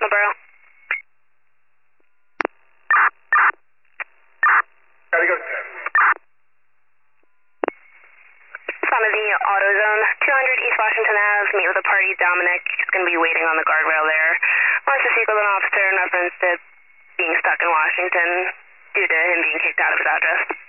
Borough. Gotta go. Son of the AutoZone, 200 East Washington Ave, meet with the party, Dominic. He's going to be waiting on the guardrail there. Wants to speak with an officer in reference to being stuck in Washington due to him being kicked out of his address.